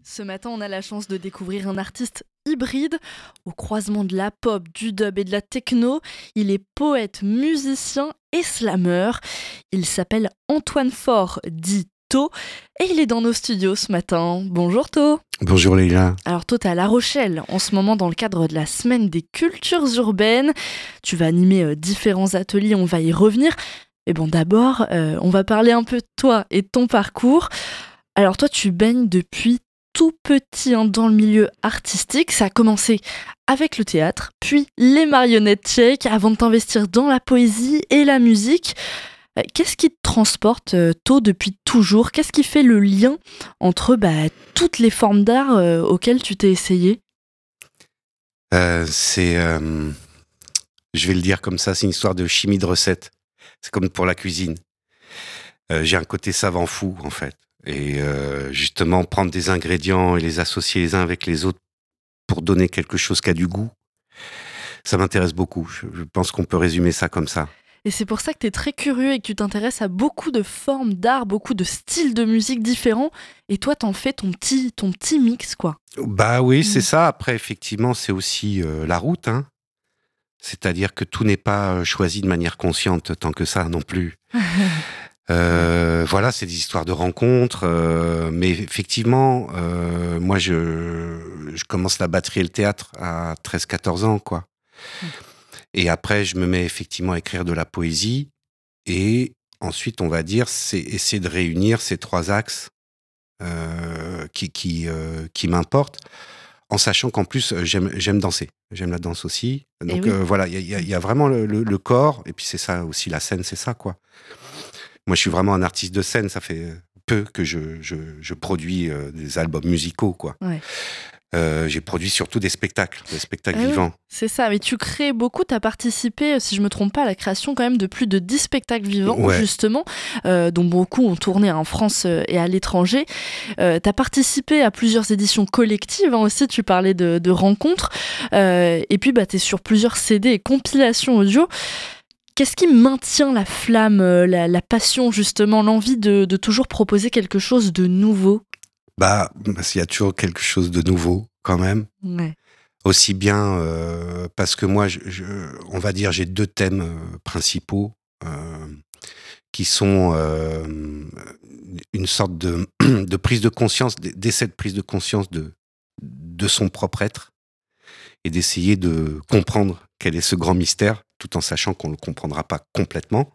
Ce matin, on a la chance de découvrir un artiste hybride au croisement de la pop, du dub et de la techno. Il est poète, musicien et slammer. Il s'appelle Antoine Faure, dit To, et il est dans nos studios ce matin. Bonjour To. Bonjour Leïla. Alors To, t'es à La Rochelle en ce moment dans le cadre de la semaine des cultures urbaines. Tu vas animer différents ateliers, on va y revenir. Mais bon, d'abord, on va parler un peu de toi et de ton parcours. Alors toi, tu baignes depuis tout petit dans le milieu artistique. Ça a commencé avec le théâtre, puis les marionnettes tchèques, avant de t'investir dans la poésie et la musique. Qu'est-ce qui te transporte, tôt, depuis toujours ? Qu'est-ce qui fait le lien entre toutes les formes d'art auxquelles tu t'es essayé ? Je vais le dire comme ça, c'est une histoire de chimie de recette. C'est comme pour la cuisine. J'ai un côté savant fou, en fait. Et justement, prendre des ingrédients et les associer les uns avec les autres pour donner quelque chose qui a du goût, ça m'intéresse beaucoup. Je pense qu'on peut résumer ça comme ça. Et c'est pour ça que tu es très curieux et que tu t'intéresses à beaucoup de formes d'art, beaucoup de styles de musique différents. Et toi, t'en fais ton petit mix, quoi. Bah oui, c'est ça. Après, effectivement, c'est aussi la route, hein. C'est-à-dire que tout n'est pas choisi de manière consciente tant que ça non plus. Voilà, c'est des histoires de rencontres. Mais effectivement, moi, je commence la batterie et le théâtre à 13-14 ans, quoi. Et après, je me mets effectivement à écrire de la poésie. Et ensuite, on va dire, c'est essayer de réunir ces trois axes qui m'importent, en sachant qu'en plus, j'aime danser. J'aime la danse aussi. Donc oui. voilà, il y a vraiment le corps. Et puis c'est ça aussi, la scène, c'est ça, quoi. Moi, je suis vraiment un artiste de scène. Ça fait peu que je produis des albums musicaux, quoi. Ouais. J'ai produit surtout des spectacles vivants. Oui, c'est ça, mais tu crées beaucoup, tu as participé, si je me trompe pas, à la création quand même de plus de 10 spectacles vivants, justement, dont beaucoup ont tourné en France et à l'étranger. Tu as participé à plusieurs éditions collectives aussi, tu parlais de rencontres, et puis tu es sur plusieurs CD et compilations audio. Qu'est-ce qui maintient la flamme, la passion justement, l'envie de toujours proposer quelque chose de nouveau ? Parce qu'il y a toujours quelque chose de nouveau, quand même. Ouais. Aussi bien, parce que moi, on va dire, j'ai deux thèmes principaux qui sont une sorte de prise de conscience, d'essai de prise de conscience de son propre être et d'essayer de comprendre quel est ce grand mystère, tout en sachant qu'on ne le comprendra pas complètement.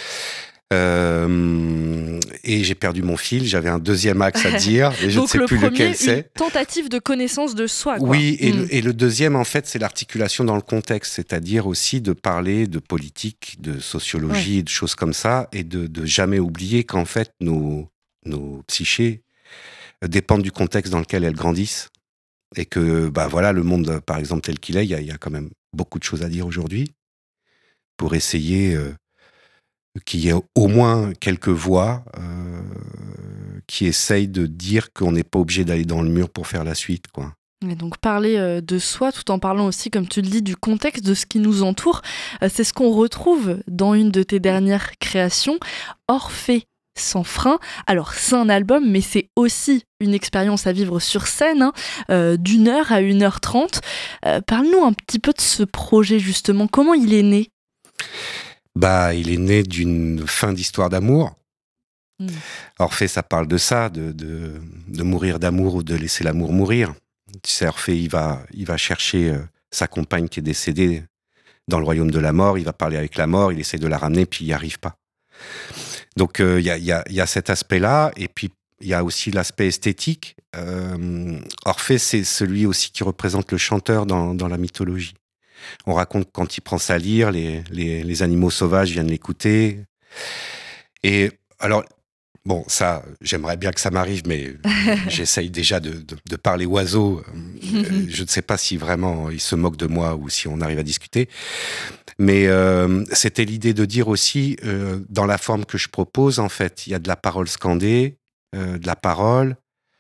Et j'ai perdu mon fil, j'avais un deuxième axe à dire, et je ne sais plus lequel c'est. Une tentative de connaissance de soi, quoi. Oui, et le deuxième, en fait, c'est l'articulation dans le contexte, c'est-à-dire aussi de parler de politique, de sociologie et de choses comme ça, et de jamais oublier qu'en fait, nos psychés dépendent du contexte dans lequel elles grandissent, et que, voilà, le monde, par exemple, tel qu'il est, il y a quand même beaucoup de choses à dire aujourd'hui, pour essayer qu'il y ait au moins quelques voix qui essayent de dire qu'on n'est pas obligé d'aller dans le mur pour faire la suite, quoi. Et donc parler de soi tout en parlant aussi, comme tu le dis, du contexte, de ce qui nous entoure, c'est ce qu'on retrouve dans une de tes dernières créations, Orphée sans frein. Alors c'est un album, mais c'est aussi une expérience à vivre sur scène, d'1h à 1h30. Parle-nous un petit peu de ce projet justement, comment il est né ? Il est né d'une fin d'histoire d'amour. Orphée, ça parle de ça, de mourir d'amour ou de laisser l'amour mourir. Tu sais, Orphée, il va chercher sa compagne qui est décédée dans le royaume de la mort, il va parler avec la mort, il essaie de la ramener, puis il n'y arrive pas. Donc, il y a cet aspect-là, et puis il y a aussi l'aspect esthétique. Orphée, c'est celui aussi qui représente le chanteur dans la mythologie. On raconte quand il prend sa lyre, les animaux sauvages viennent l'écouter. Et alors, bon, ça, j'aimerais bien que ça m'arrive, mais j'essaye déjà de parler oiseau. Je ne sais pas si vraiment il se moque de moi ou si on arrive à discuter. Mais c'était l'idée de dire aussi, dans la forme que je propose, en fait, il y a de la parole scandée, de la parole,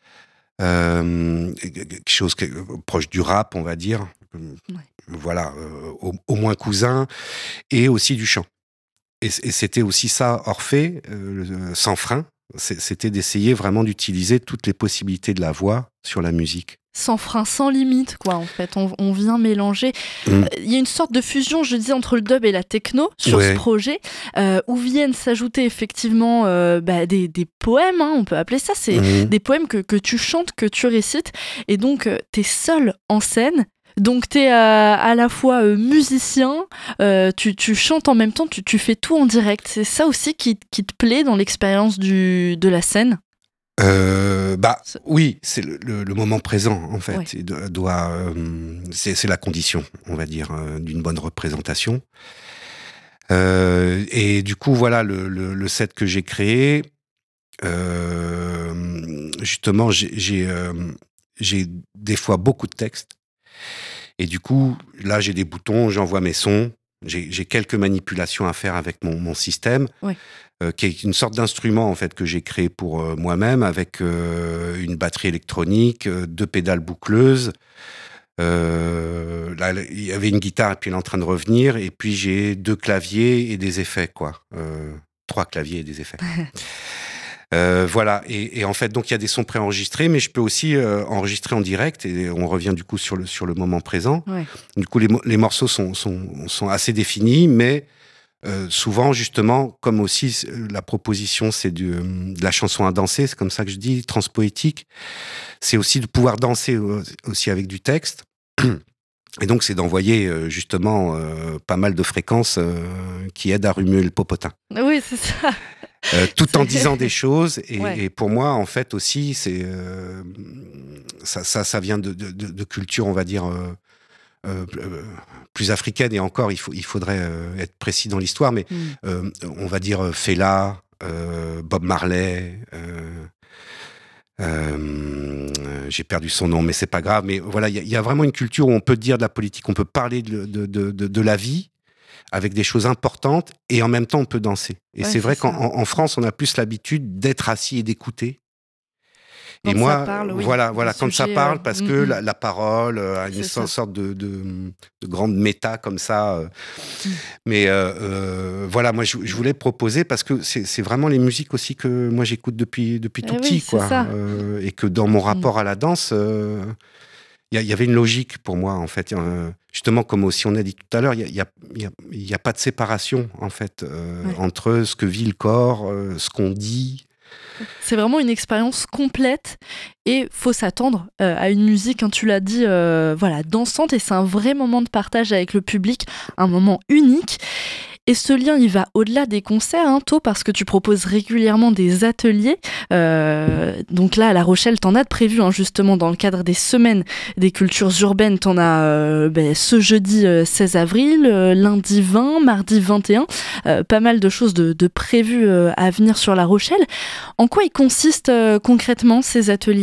quelque chose proche du rap, on va dire. Voilà, au moins cousin, et aussi du chant. Et c'était aussi ça, Orphée, sans frein, c'était d'essayer vraiment d'utiliser toutes les possibilités de la voix sur la musique. Sans frein, sans limite, quoi, en fait. On vient mélanger. Il y a une sorte de fusion, je disais, entre le dub et la techno sur ce projet, où viennent s'ajouter effectivement des poèmes, hein, on peut appeler ça. C'est des poèmes que tu chantes, que tu récites. Et donc, t'es seul en scène. Donc t'es à la fois musicien, tu chantes en même temps, tu fais tout en direct. C'est ça aussi qui te plaît dans l'expérience de la scène? Oui, c'est le moment présent en fait. C'est la condition, on va dire, d'une bonne représentation. Et du coup, voilà, le set que j'ai créé, justement, j'ai des fois beaucoup de textes. Et du coup, là, j'ai des boutons, j'envoie mes sons. J'ai quelques manipulations à faire avec mon système, qui est une sorte d'instrument en fait que j'ai créé pour moi-même, avec une batterie électronique, 2 pédales boucleuses. Là, il y avait une guitare et puis elle est en train de revenir. Et puis j'ai 2 claviers et des effets, quoi. 3 claviers et des effets. Voilà, et en fait, donc il y a des sons préenregistrés, mais je peux aussi enregistrer en direct, et on revient du coup sur le moment présent. Du coup, les morceaux sont assez définis, mais souvent, justement, comme aussi la proposition, c'est de la chanson à danser, c'est comme ça que je dis, transpoétique, c'est aussi de pouvoir danser aussi avec du texte. Et donc, c'est d'envoyer justement pas mal de fréquences qui aident à remuer le popotin. Oui, c'est ça. Tout en disant des choses, et pour moi, en fait, aussi, c'est ça vient de culture, on va dire, plus africaine, et encore, il faudrait être précis dans l'histoire, mais on va dire Fela, Bob Marley, j'ai perdu son nom, mais c'est pas grave, mais voilà, il y a vraiment une culture où on peut dire de la politique, on peut parler de la vie, avec des choses importantes, et en même temps on peut danser. Et c'est vrai qu'en France, on a plus l'habitude d'être assis et d'écouter. Et moi, voilà, quand ça parle, parce que la parole a une sorte de grande méta comme ça. Mais voilà, moi je voulais proposer, parce que c'est vraiment les musiques aussi que moi j'écoute depuis tout petit, quoi. Et que dans mon rapport à la danse, il y avait une logique pour moi, en fait. Justement, comme aussi on a dit tout à l'heure, il y a pas de séparation, en fait, entre ce que vit le corps, ce qu'on dit. C'est vraiment une expérience complète, et faut s'attendre à une musique, hein, tu l'as dit, dansante, et c'est un vrai moment de partage avec le public, un moment unique. Et ce lien, il va au-delà des concerts, hein, To, parce que tu proposes régulièrement des ateliers. Donc là, à La Rochelle, t'en as de prévu, hein, justement, dans le cadre des semaines des cultures urbaines. T'en as ce jeudi 16 avril, lundi 20, mardi 21. Pas mal de choses de prévues à venir sur La Rochelle. En quoi ils consistent concrètement, ces ateliers ?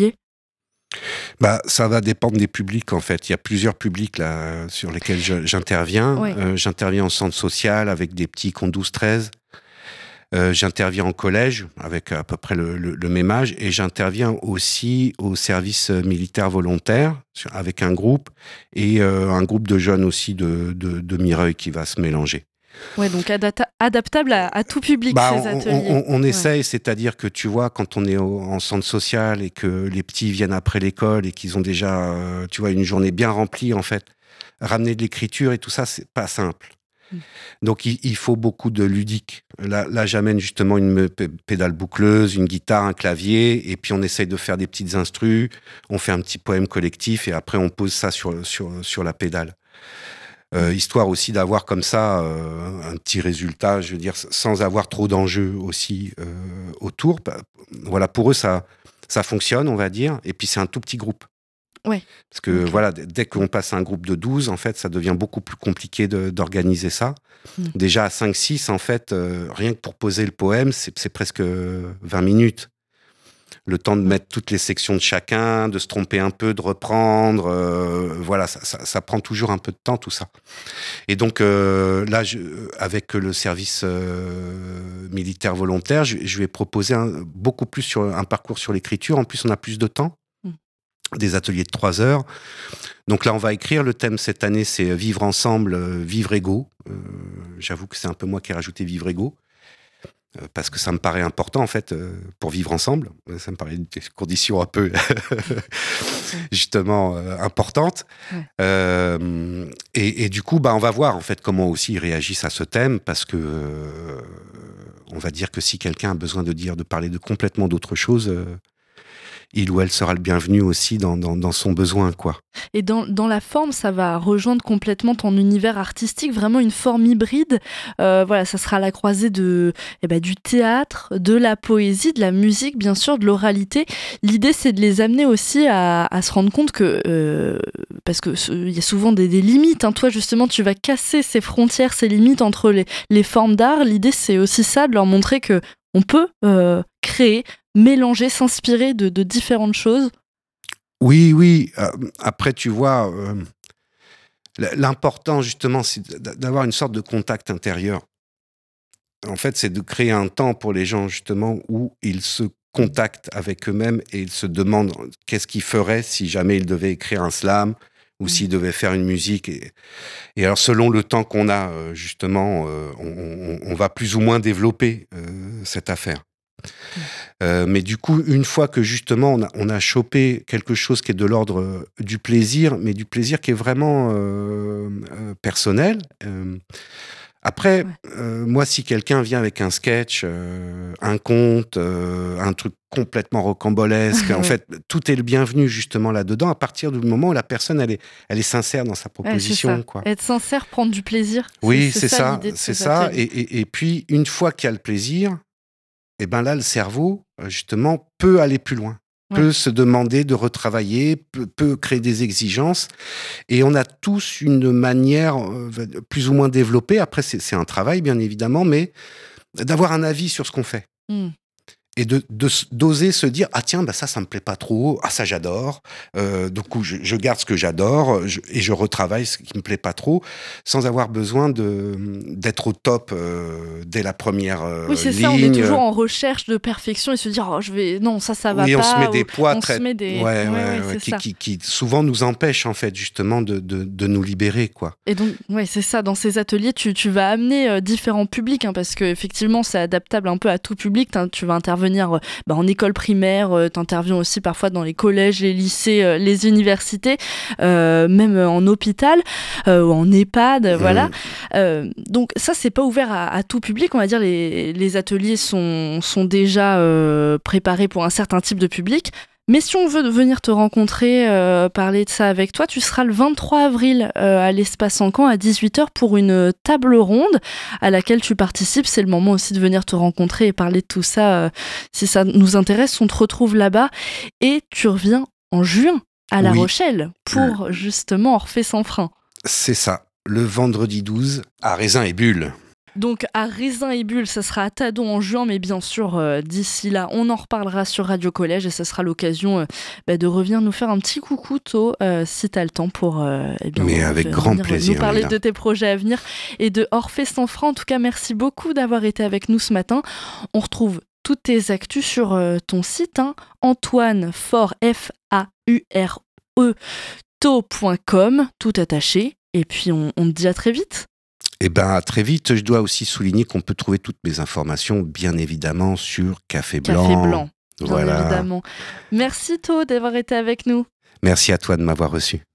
Ça va dépendre des publics, en fait. Il y a plusieurs publics là sur lesquels j'interviens. J'interviens en centre social avec des petits qui ont 12-13. J'interviens en collège avec à peu près le même âge, et j'interviens aussi au service militaire volontaire avec un groupe, et un groupe de jeunes aussi de Mireuil qui va se mélanger. Ouais, donc adaptable à tout public, ces ateliers. On essaye, c'est-à-dire que tu vois, quand on est en centre social et que les petits viennent après l'école et qu'ils ont déjà, tu vois, une journée bien remplie, en fait, ramener de l'écriture et tout ça, c'est pas simple. Donc il faut beaucoup de ludique. Là, j'amène justement une pédale boucleuse, une guitare, un clavier, et puis on essaye de faire des petites instrus, on fait un petit poème collectif, et après on pose ça sur la pédale. Histoire aussi d'avoir comme ça un petit résultat, je veux dire, sans avoir trop d'enjeux aussi autour. Voilà, pour eux, ça fonctionne, on va dire, et puis c'est un tout petit groupe. Ouais. Parce que voilà, dès qu'on passe à un groupe de 12, en fait, ça devient beaucoup plus compliqué d'organiser ça. Déjà à 5-6, en fait, rien que pour poser le poème, c'est presque 20 minutes. Le temps de mettre toutes les sections de chacun, de se tromper un peu, de reprendre. Voilà, ça prend toujours un peu de temps, tout ça. Et donc, là, avec le service militaire volontaire, je vais proposer beaucoup plus sur un parcours sur l'écriture. En plus, on a plus de temps. Des ateliers de 3 heures. Donc là, on va écrire. Le thème cette année, c'est vivre ensemble, vivre égaux. J'avoue que c'est un peu moi qui ai rajouté vivre égaux. parce que ça me paraît important, en fait, pour vivre ensemble. Ça me paraît une condition un peu, justement, importante. Ouais. Et du coup, on va voir, en fait, comment aussi ils réagissent à ce thème, parce que on va dire que si quelqu'un a besoin de parler de complètement d'autre chose, il ou elle sera le bienvenu aussi dans son besoin, quoi. Et dans la forme, ça va rejoindre complètement ton univers artistique, vraiment une forme hybride. Voilà, ça sera à la croisée du théâtre, de la poésie, de la musique, bien sûr, de l'oralité. L'idée, c'est de les amener aussi à se rendre compte que, parce que il y a souvent des limites, hein. Toi, justement, tu vas casser ces frontières, ces limites entre les formes d'art. L'idée, c'est aussi ça, de leur montrer que on peut créer, mélanger, s'inspirer de différentes choses. Oui. Après, tu vois, l'important, justement, c'est d'avoir une sorte de contact intérieur. En fait, c'est de créer un temps pour les gens, justement, où ils se contactent avec eux-mêmes et ils se demandent qu'est-ce qu'ils feraient si jamais ils devaient écrire un slam ou s'ils devaient faire une musique. Et alors, selon le temps qu'on a, justement, on va plus ou moins développer cette affaire. Mais du coup, une fois que justement on a chopé quelque chose qui est de l'ordre du plaisir, mais du plaisir qui est vraiment personnel. Après, moi, si quelqu'un vient avec un sketch, un conte, un truc complètement rocambolesque, en fait, tout est le bienvenu justement là-dedans, à partir du moment où la personne, elle est sincère dans sa proposition. C'est ça. Quoi. Être sincère, prendre du plaisir. Oui, c'est ça. C'est ça. Et puis, une fois qu'il y a le plaisir, et ben là, le cerveau, justement, peut aller plus loin, peut se demander de retravailler, peut créer des exigences. Et on a tous une manière plus ou moins développée, après c'est un travail bien évidemment, mais d'avoir un avis sur ce qu'on fait. Et d'oser se dire, ah tiens, ça me plaît pas trop, ah ça j'adore, du coup je garde ce que j'adore et je retravaille ce qui me plaît pas trop, sans avoir besoin d'être au top dès la première oui, c'est ligne. Ça, on est toujours en recherche de perfection et se dire, non, ça va pas. Oui, on se met des poids qui souvent nous empêchent en fait justement de nous libérer, quoi. Et donc, c'est ça, dans ces ateliers, tu vas amener différents publics, hein, parce qu'effectivement c'est adaptable un peu à tout public, tu vas intervenir en école primaire, t'interviens aussi parfois dans les collèges, les lycées, les universités, même en hôpital ou en EHPAD, voilà. Donc ça, c'est pas ouvert à tout public, on va dire. Les ateliers sont déjà préparés pour un certain type de public. Mais si on veut venir te rencontrer, parler de ça avec toi, tu seras le 23 avril à l'Espace Encan à 18h pour une table ronde à laquelle tu participes. C'est le moment aussi de venir te rencontrer et parler de tout ça. Si ça nous intéresse, on te retrouve là-bas. Et tu reviens en juin à La Rochelle pour justement Orphée sans frein. C'est ça, le vendredi 12 à Raisin et Bulle. Donc à Raisin et Bulle, ça sera à Tadon en juin, mais bien sûr, d'ici là, on en reparlera sur Radio Collège et ça sera l'occasion de revenir nous faire un petit coucou, tôt, si tu as le temps pour mais avec grand plaisir, nous parler de tes projets à venir et de Orphée sans frein. En tout cas, merci beaucoup d'avoir été avec nous ce matin. On retrouve toutes tes actus sur ton site, Antoine Faure, F-A-U-R-E, to.com, tout attaché. Et puis on te dit à très vite. Eh bien, à très vite. Je dois aussi souligner qu'on peut trouver toutes mes informations, bien évidemment, sur Café Blanc. Café Blanc, bien évidemment. Merci, To, d'avoir été avec nous. Merci à toi de m'avoir reçu.